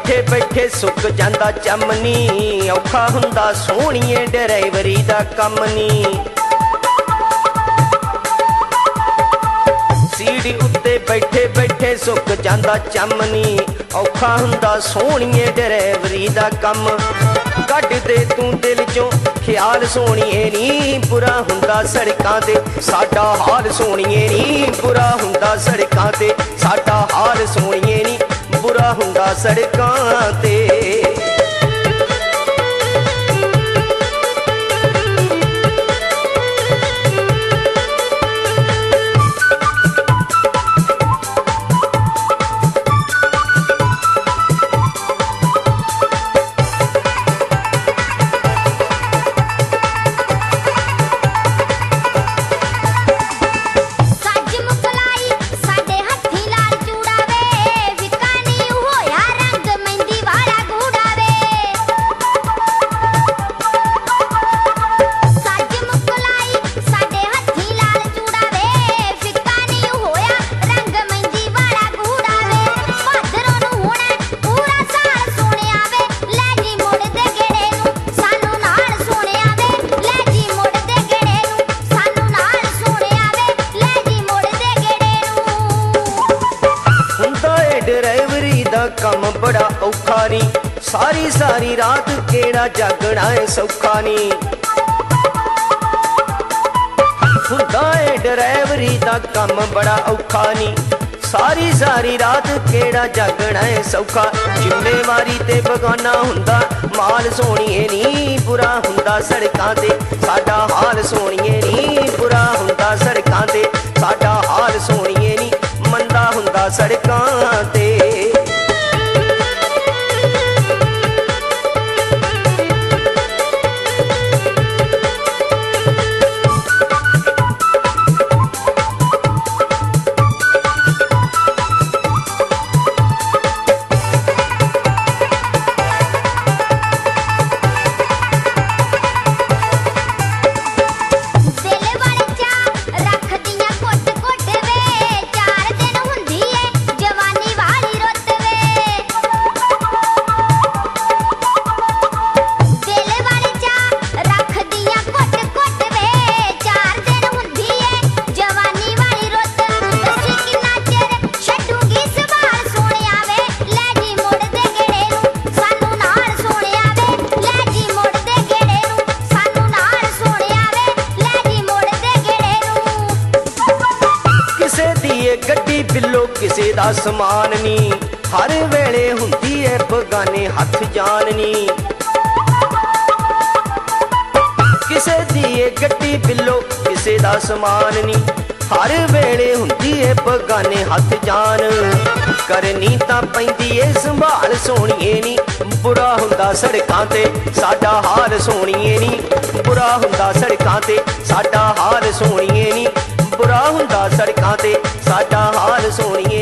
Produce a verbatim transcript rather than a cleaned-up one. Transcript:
बैठे बैठे सुक जांदा चमनी, औखा हुंदा सोहणीए ड्राइवरी दा कम नी। सीढ़ी उत्ते बैठे बैठे सुक जांदा चमनी, औखा हुंदा सोहणीए ड्राइवरी दा कम। कढ दे तू दिल चों ख्याल सोहणीए नी, बुरा हुंदा सड़कां ते साडा हाल सोहणीए नी, बुरा हुंदा सड़कां ते साडा हाल सोहणीए नी, बुरा हुंदा सड़कां ते। ड्राइवरी दा कम बड़ा औखा नी, सारी सारी रात केड़ा जागना है सौखा नी। हुंदा है ड्राइवरी दा कम बड़ा औखा नी, सारी सारी रात केड़ा जागना है सौखा। जिम्मेवारी ते बगाना हुंदा माल सोहणीए नी, बुरा हुंदा सड़कां ते साडा हाल सोहणीए नी, बुरा हुंदा सड़कां ते साडा हाल सोहणीए नी, मंदा हुंदा सड़कां ते। गड्डी बिल्लो किसे दा समान नी, हर वेले हुंदी है बगाने हथ जान नी। किसे दी गड्डी बिल्लो किसे दा समान नी, हर वेले हुंदी है बगाने हथ जान। करनी तां पैंदी ए संभाल सोहणीए नी, बुरा हुंदा सड़कां ते साडा हाल सोहणीए नी, बुरा हुंदा सड़कां ते साडा हाल सोहणीए नी, बुरा हुंदा सड़कां ते साडा हाल सोहणीए